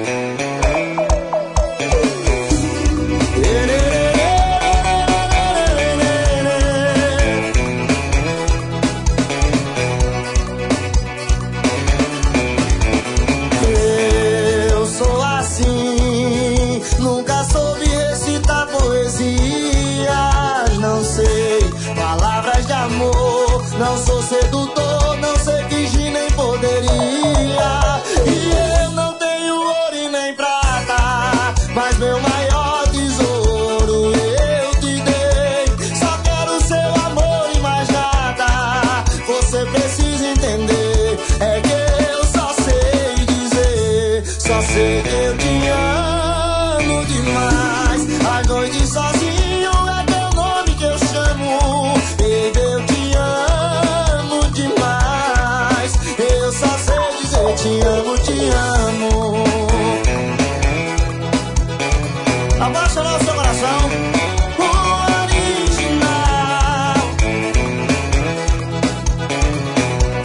Eu sou assim, nunca soube recitar poesias, não sei palavras de amor, não sou sedutor, não sei fingir nem poderia. E eu não tenho ouro e nem prata, mas meu maior tesouro eu te dei. Só quero seu amor e mais nada. Você precisa entender, é que eu só sei dizer, só sei que eu te amo demais. As noites sozinho é teu nome que eu chamo. Baby, eu te amo demais. Eu só sei dizer te amo, te amo. Apaixonar o seu coração, o original.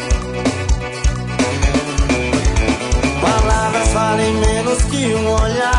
Palavras valem menos que um olhar.